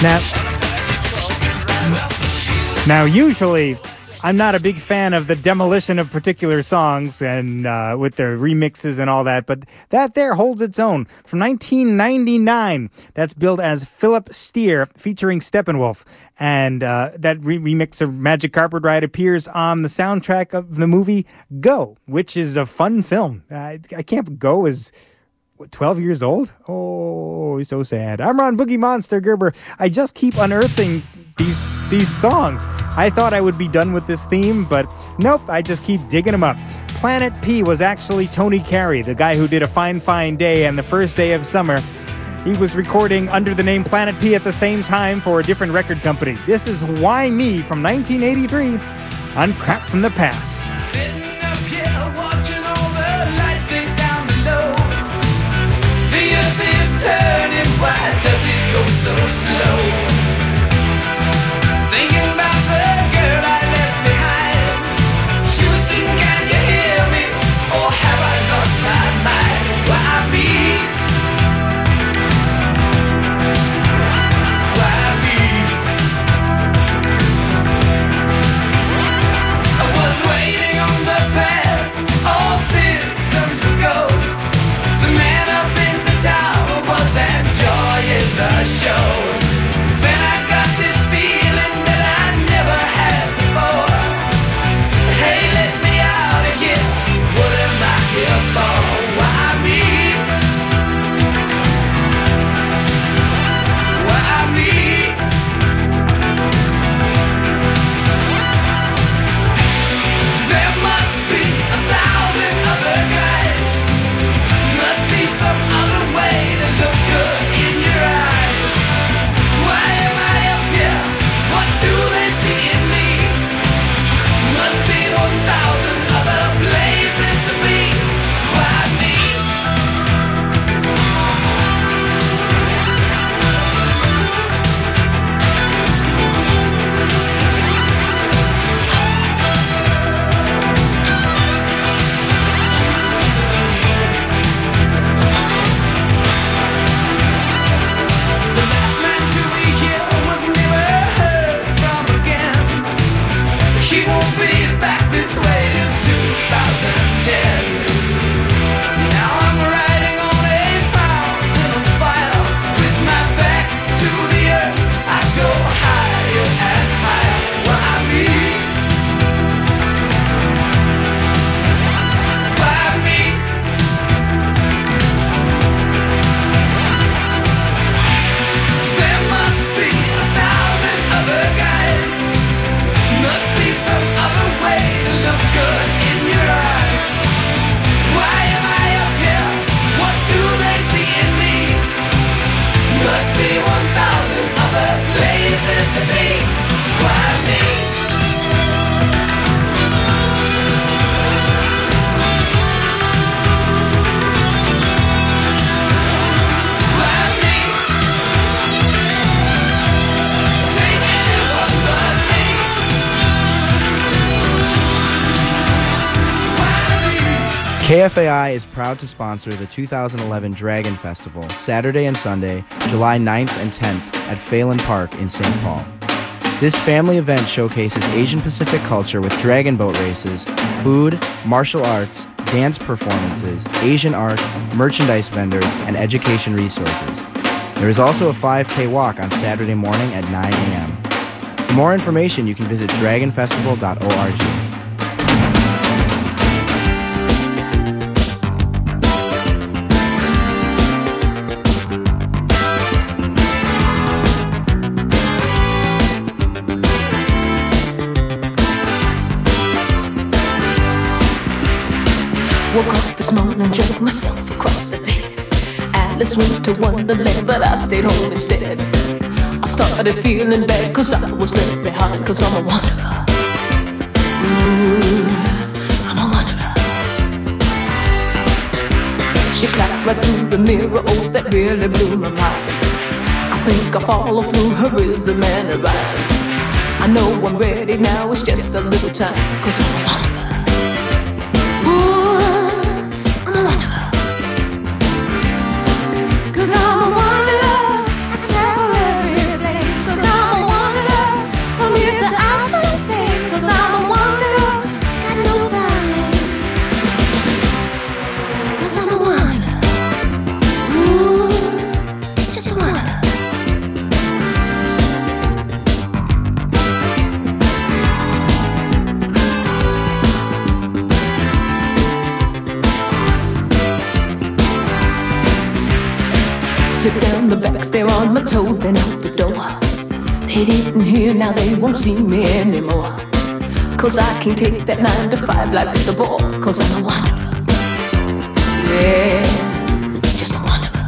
Now, usually, I'm not a big fan of the demolition of particular songs and with their remixes and all that, but that there holds its own. From 1999, that's billed as Philip Steer featuring Steppenwolf. And that remix of Magic Carpet Ride appears on the soundtrack of the movie Go, which is a fun film. I can't Go is... 12 years old? Oh, so sad. I'm Ron Boogie Monster Gerber. I just keep unearthing these songs. I thought I would be done with this theme, but nope, I just keep digging them up. Planet P was actually Tony Carey, the guy who did A Fine, Fine Day and The First Day of Summer. He was recording under the name Planet P at the same time for a different record company. This is Why Me from 1983 on Crap from the Past. Sitting up here watching all the lights blink down below. The earth is turning, why does it go so slow? Thinking about the girl I left behind. She was singing, can you hear me? Or have I lost my mind? Why me? Why me? I was waiting on the path, all systems would go. The man up in the tower was enjoying the show. Then I got this feeling that I never had before. Hey, let me out of here. What am I here for? Why me? Why me? There must be 1,000 other guys. Must be some other way to look good in your eyes. Why am I up here? What do they see in me? Must be 1,000 other places to be. Why me? The last man to be here was never heard from again. He won't be back this way till 2010. Now I'm riding on a fountain of fire. With my back to the earth, I go higher and higher. Why me? Why me? There must be 1,000 other guys. Must be some other way to look good in your eyes. Why am I up here? What do they see in me? Must be 1,000 other places to be. Why me? Why me? Take anyone but me. KFAI is proud to sponsor the 2011 Dragon Festival, Saturday and Sunday, July 9th and 10th at Phelan Park in St. Paul. This family event showcases Asian Pacific culture with dragon boat races, food, martial arts, dance performances, Asian art, merchandise vendors, and education resources. There is also a 5K walk on Saturday morning at 9 a.m. For more information, you can visit dragonfestival.org. Woke up this morning, drove myself across the bed. Alice went to Wonderland, but I stayed home instead. I started feeling bad, cause I was left behind, cause I'm a wanderer. I'm a wanderer. She clapped right through the mirror, oh, that really blew my mind. I think I follow through her rhythm and her rhymes. I know I'm ready now, it's just a little time, cause I'm a wanderer. Cause I'm a wanderer, I travel every place. the back, stare on my toes, then out the door. They didn't hear, now they won't see me anymore. Cause I can't take that 9 to 5 life as a bore. Cause I'm a wanderer. Yeah, just a wanderer.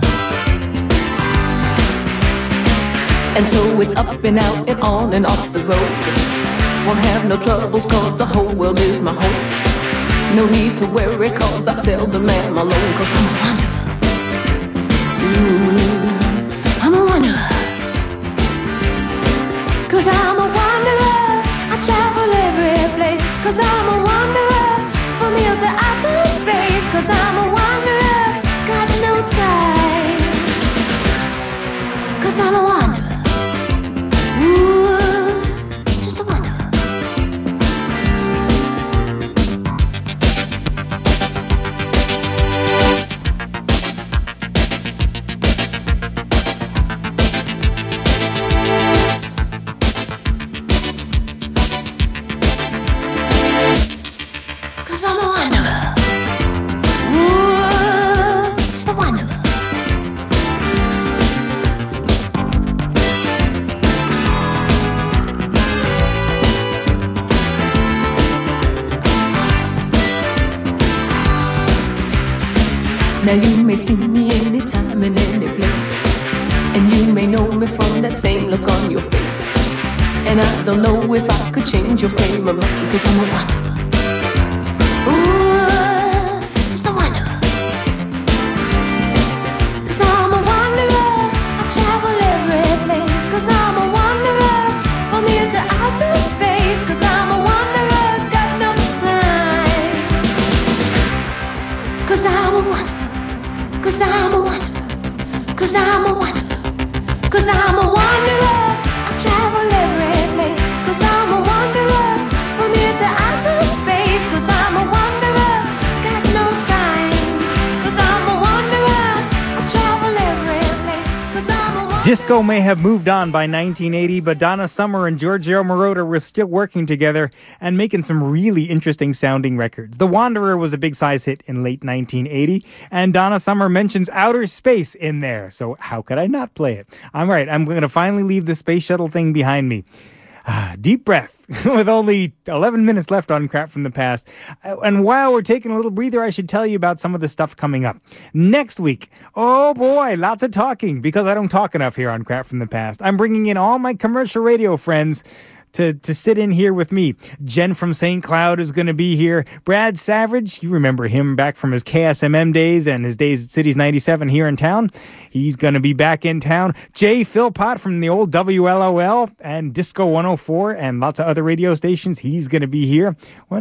And so it's up and out and on and off the road. Won't have no troubles cause the whole world is my home. No need to worry cause I seldom am alone. Cause I'm a wanderer. Ooh, I'm a wanderer. Cause I'm a wanderer. I travel every place. Cause I'm a wanderer. From here to outer space. Cause I'm a wanderer. Got no time. Cause I'm a wanderer. Ooh, just a wanderer. Cause I'm a wanderer. Ooh, just a wanderer. Now you may see me anytime in any place, and you may know me from that same look on your face. And I don't know if I could change your frame of mind. Cause I'm a wanderer. Ooh, just a wanderer. Cause I'm a wanderer. I travel every place. Cause I'm a wanderer. From here to outer space. Cause I'm a wanderer. Got no time. Cause I'm a wanderer. Cause I'm a wanderer. Cause I'm a wanderer. Cause I'm a wanderer. I travel every place. Cause I'm a wanderer. From here to outer space. Cause I'm a wanderer. Got no time. Cause I'm a wanderer. I travel every place. Cause I'm a wanderer. Disco may have moved on by 1980, but Donna Summer and Giorgio Moroder were still working together and making some really interesting sounding records. The Wanderer was a big size hit in late 1980, and Donna Summer mentions outer space in there, so how could I not play it? I'm right, I'm going to finally leave the space shuttle thing behind me. Deep breath. With only 11 minutes left on Crap from the Past. And while we're taking a little breather, I should tell you about some of the stuff coming up. Next week, oh boy, lots of talking, because I don't talk enough here on Crap from the Past. I'm bringing in all my commercial radio friends to sit in here with me. Jen from St. Cloud is going to be here. Brad Savage, you remember him back from his KSMM days and his days at Cities 97 here in town. He's going to be back in town. Jay Philpott from the old WLOL and Disco 104 and lots of other radio stations. He's going to be here.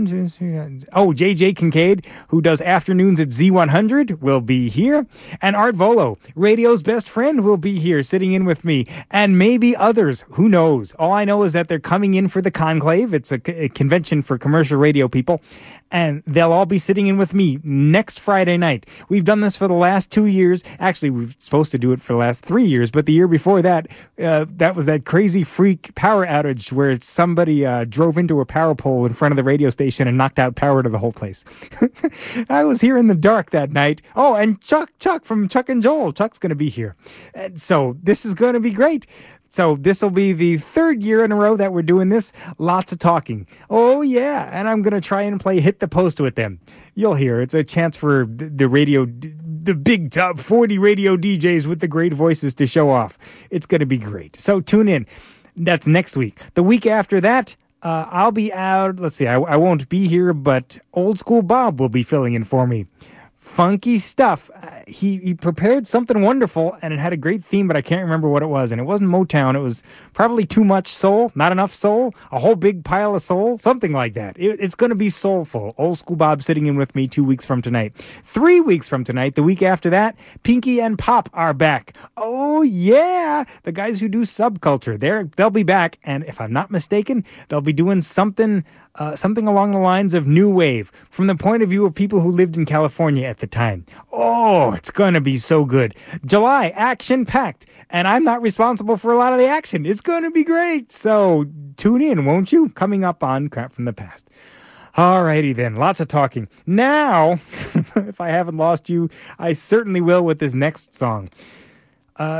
JJ Kincaid, who does afternoons at Z100, will be here. And Art Volo, radio's best friend, will be here sitting in with me. And maybe others. Who knows? All I know is that they're coming in for the Conclave. It's a convention for commercial radio people, and they'll all be sitting in with me next Friday night. We've done this for the last 2 years. Actually, we're supposed to do it for the last 3 years, but the year before that, that was that crazy freak power outage where somebody drove into a power pole in front of the radio station and knocked out power to the whole place. I was here in the dark that night. Oh, and Chuck from Chuck and Joel. Chuck's going to be here. And so this is going to be great. So this will be the third year in a row that we're doing this. Lots of talking. Oh, yeah. And I'm going to try and play Hit the Post with them. You'll hear. It's a chance for the radio, the big top 40 radio DJs with the great voices to show off. It's going to be great. So tune in. That's next week. The week after that, I'll be out. Let's see. I won't be here, but Old School Bob will be filling in for me. Funky stuff. He prepared something wonderful, and it had a great theme, but I can't remember what it was. And it wasn't Motown. It was probably too much soul, not enough soul, a whole big pile of soul, something like that. It's going to be soulful. Old School Bob sitting in with me 2 weeks from tonight. 3 weeks from tonight, the week after that, Pinky and Pop are back. Oh, yeah. The guys who do Subculture, they'll be back. And if I'm not mistaken, they'll be doing something along the lines of new wave from the point of view of people who lived in California at the time. Oh, it's going to be so good. July, action-packed, and I'm not responsible for a lot of the action. It's going to be great. So tune in, won't you? Coming up on Crap from the Past. Alrighty then, lots of talking. Now, if I haven't lost you, I certainly will with this next song.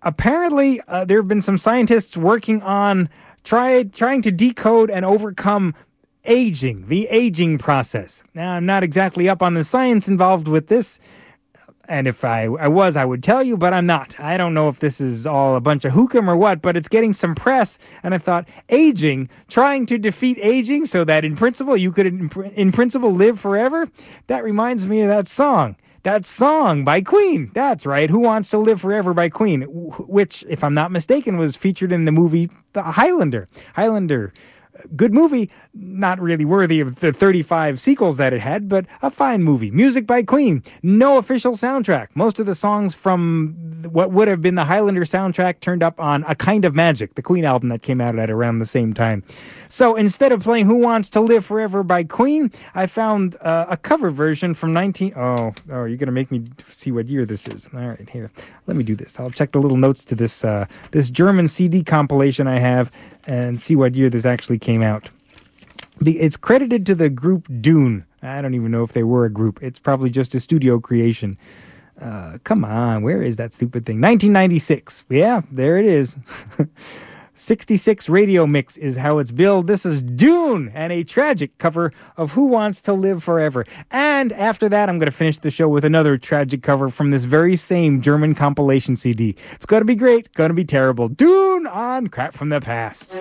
apparently, there have been some scientists working on trying to decode and overcome aging, the aging process. Now, I'm not exactly up on the science involved with this, and if I was, I would tell you, but I'm not. I don't know if this is all a bunch of hook'em or what, but it's getting some press, and I thought, aging, trying to defeat aging so that in principle you could in principle live forever? That reminds me of that song. That song by Queen. That's right. Who Wants to Live Forever by Queen, which, if I'm not mistaken, was featured in the movie The Highlander. Highlander. Good movie, not really worthy of the 35 sequels that it had, but a fine movie. Music by Queen. No official soundtrack. Most of the songs from what would have been the Highlander soundtrack turned up on A Kind of Magic, the Queen album that came out at around the same time. So instead of playing Who Wants to Live Forever by Queen, I found a cover version from Oh, you're going to make me see what year this is. All right, here. Let me do this. I'll check the little notes to this German CD compilation I have and see what year this actually came out. It's credited to the group Dune. I don't even know if they were a group. It's probably just a studio creation. Come on, where is that stupid thing? 1996. Yeah, there it is. 66 radio mix is how it's billed. This is Dune and a tragic cover of Who Wants to Live Forever. And after that, I'm going to finish the show with another tragic cover from this very same German compilation CD. It's going to be great, going to be terrible. Dune on Crap from the Past.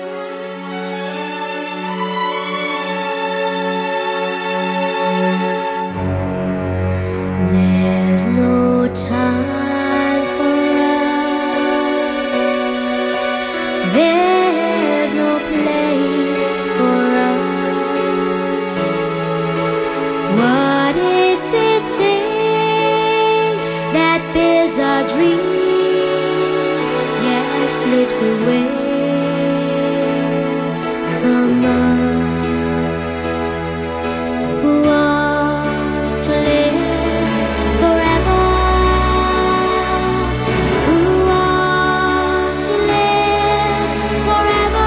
There's no time for us. There's no place for us. What is this thing that builds our dreams yet slips away from us? Who wants to live forever? Who wants to live forever?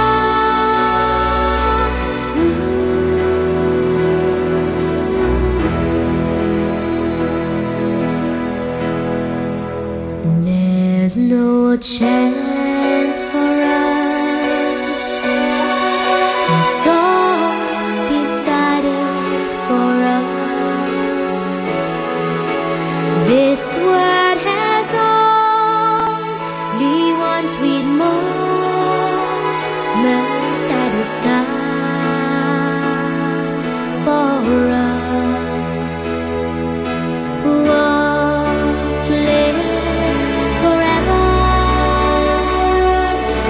There's no chance for us. It's all decided for us. This world has only one sweet moment set aside for us. Who wants to live forever?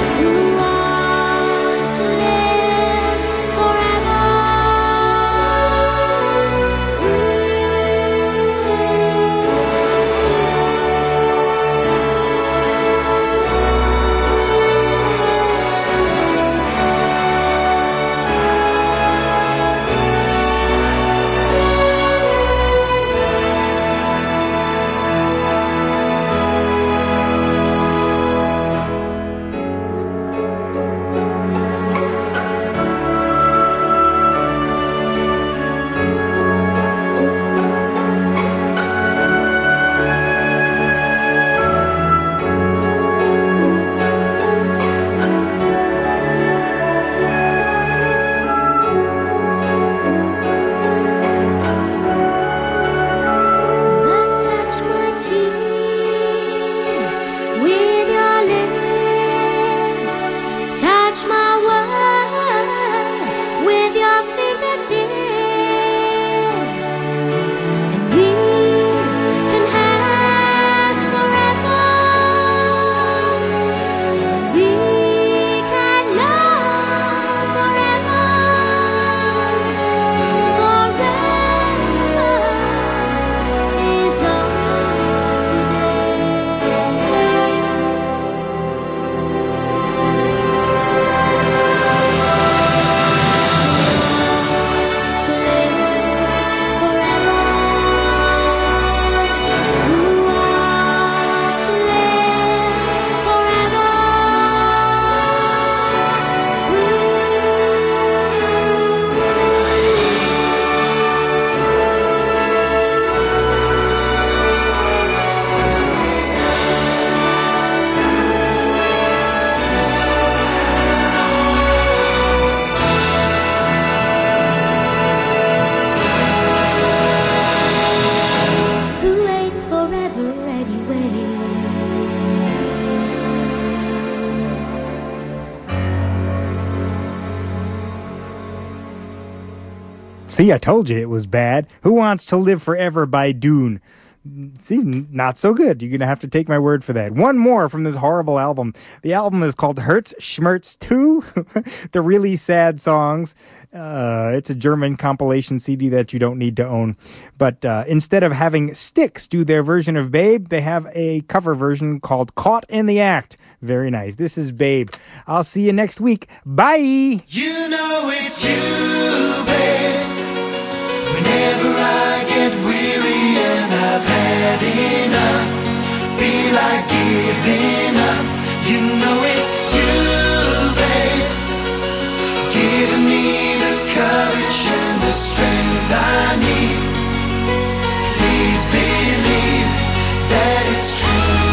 See, I told you it was bad. Who Wants to Live Forever by Dune. See, not so good. You're going to have to take my word for that. One more from this horrible album. The album is called Herz Schmerz 2, the really sad songs. It's a German compilation CD that you don't need to own. But instead of having Styx do their version of Babe, they have a cover version called Caught in the Act. Very nice. This is Babe. I'll see you next week. Bye! You know it's you, babe. Whenever I get weary and I've had enough, feel like giving up. You know it's you, babe, giving me the courage and the strength I need. Please believe that it's true.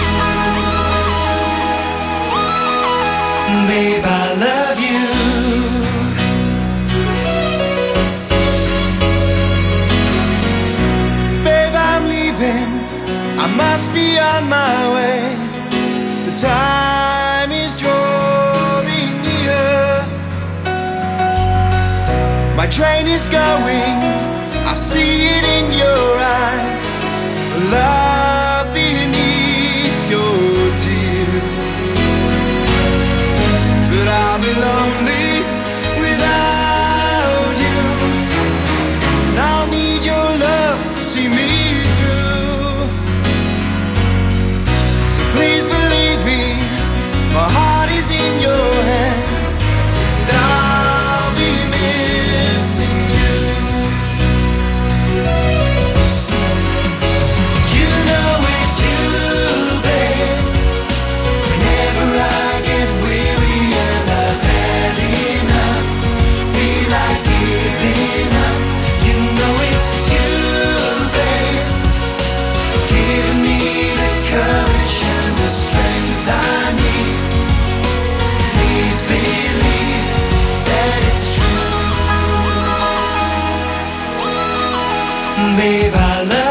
Babe, I love you. I must be on my way. The time is drawing near. My train is going. I see it in your eyes. Love beneath your tears. But I'll be lonely without you. And I'll need your love to see me. Please believe me, my heart is in your hand, and I'll be missing you. You know it's you, babe. Whenever I get weary and I've had enough, feel like giving up. You know it's you, babe, giving me the courage and the strength I need. Please believe that it's true. Babe, I love